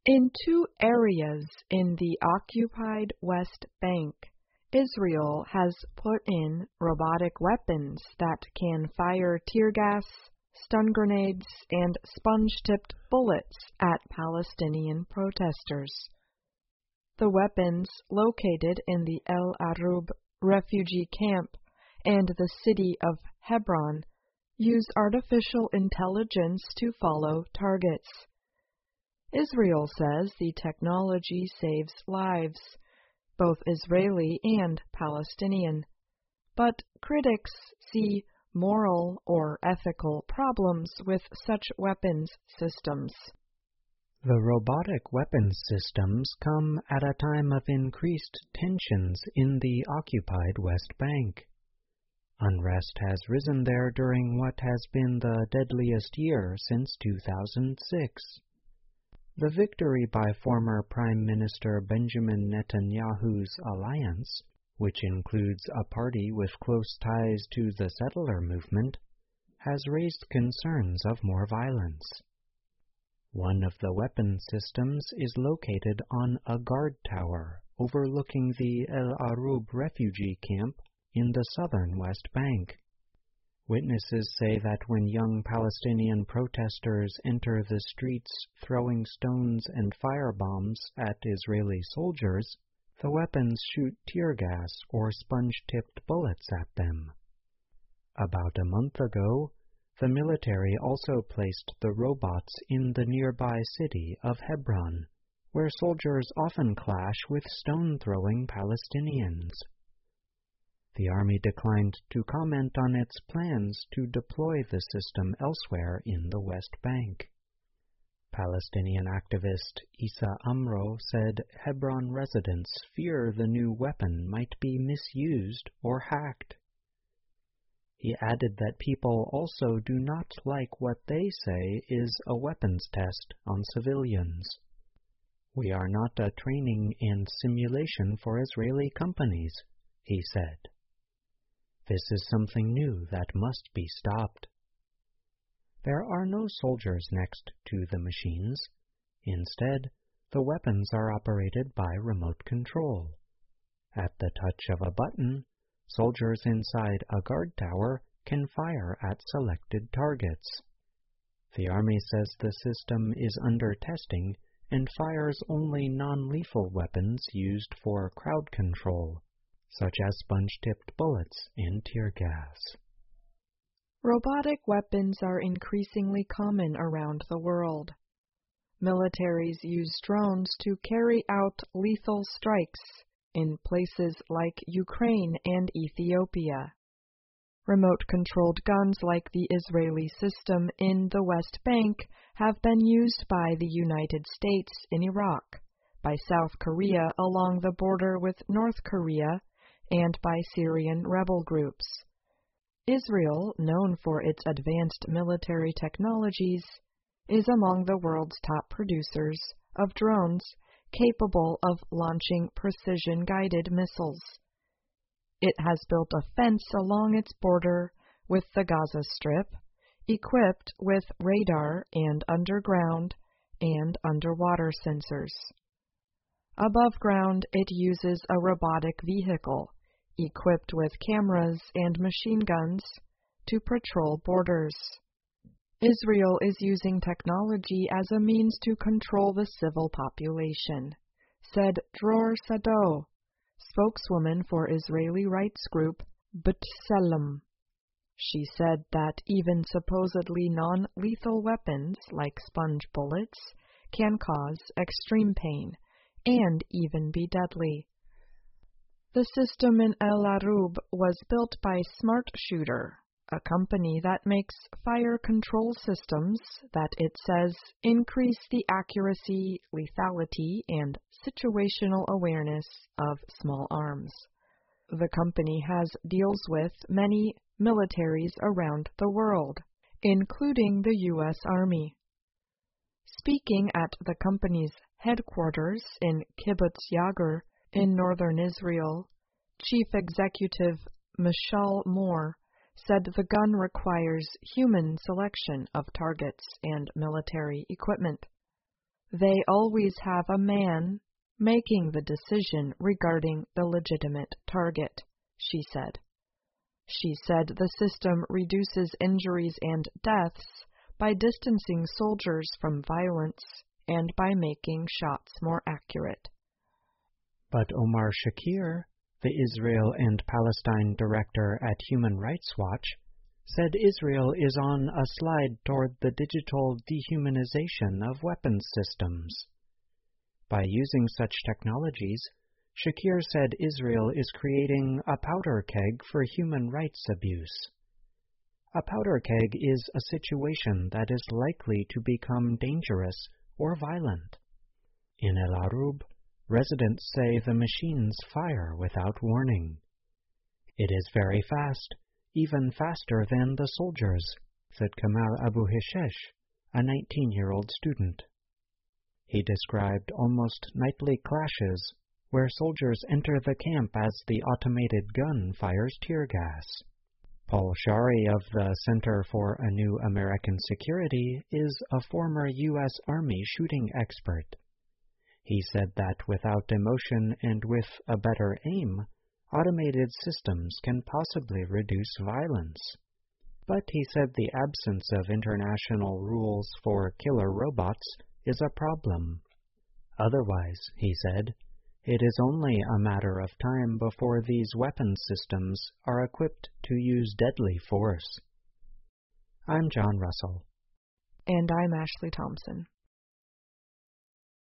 In two areas in the occupied West Bank, Israel has put in robotic weapons that can fire tear gas, stun grenades, and sponge-tipped bullets at Palestinian protesters. The weapons, located in the El Arub refugee camp and the city of Hebron, use artificial intelligence to follow targets. Israel says the technology saves lives, both Israeli and Palestinian, but critics see moral or ethical problems with such weapons systems. The robotic weapons systems come at a time of increased tensions in the occupied West Bank. Unrest has risen there during what has been the deadliest year since 2006. The victory by former Prime Minister Benjamin Netanyahu's alliance, which includes a party with close ties to the settler movement, has raised concerns of more violence. One of the weapon systems is located on a guard tower overlooking the El Arub refugee camp in the southern West Bank. Witnesses say that when young Palestinian protesters enter the streets throwing stones and firebombs at Israeli soldiers, the weapons shoot tear gas or sponge-tipped bullets at them. About a month ago, the military also placed the robots in the nearby city of Hebron, where soldiers often clash with stone-throwing Palestinians. The army declined to comment on its plans to deploy the system elsewhere in the West Bank. Palestinian activist Issa Amro said Hebron residents fear the new weapon might be misused or hacked. He added that people also do not like what they say is a weapons test on civilians. "We are not a training and simulation for Israeli companies," he said. "This is something new that must be stopped." There are no soldiers next to the machines. Instead, the weapons are operated by remote control. At the touch of a button, soldiers inside a guard tower can fire at selected targets. The Army says the system is under testing and fires only non-lethal weapons used for crowd control, such as sponge-tipped bullets and tear gas. Robotic weapons are increasingly common around the world. Militaries use drones to carry out lethal strikes in places like Ukraine and Ethiopia. Remote-controlled guns like the Israeli system in the West Bank have been used by the United States in Iraq, by South Korea along the border with North Korea, and by Syrian rebel groups. Israel, known for its advanced military technologies, is among the world's top producers of drones capable of launching precision-guided missiles. It has built a fence along its border with the Gaza Strip, equipped with radar and underground and underwater sensors. Above ground, it uses a robotic vehicle equipped with cameras and machine guns to patrol borders. Israel is using technology as a means to control the civil population, said Dror Sado, spokeswoman for Israeli rights group B'Tselem. She said that even supposedly non-lethal weapons like sponge bullets can cause extreme pain and even be deadly. The system in El Arub was built by Smart Shooter, a company that makes fire control systems that it says increase the accuracy, lethality, and situational awareness of small arms. The company has deals with many militaries around the world, including the U.S. Army. Speaking at the company's headquarters in Kibbutz Yager in northern Israel, Chief Executive Michal Moore said the gun requires human selection of targets and military equipment. They always have a man making the decision regarding the legitimate target, she said. She said the system reduces injuries and deaths by distancing soldiers from violence and by making shots more accurate. But Omar Shakir, the Israel and Palestine director at Human Rights Watch, said Israel is on a slide toward the digital dehumanization of weapons systems. By using such technologies, Shakir said Israel is creating a powder keg for human rights abuse. A powder keg is a situation that is likely to become dangerous or violent. In El Arub, residents say the machines fire without warning. It is very fast, even faster than the soldiers, said Kamal Abu Hishesh, a 19-year-old student. He described almost nightly clashes where soldiers enter the camp as the automated gun fires tear gas. Paul Shari of the Center for a New American Security is a former U.S. Army shooting expert. He said that without emotion and with a better aim, automated systems can possibly reduce violence. But he said the absence of international rules for killer robots is a problem. Otherwise, he said, it is only a matter of time before these weapon systems are equipped to use deadly force. I'm John Russell. And I'm Ashley Thompson.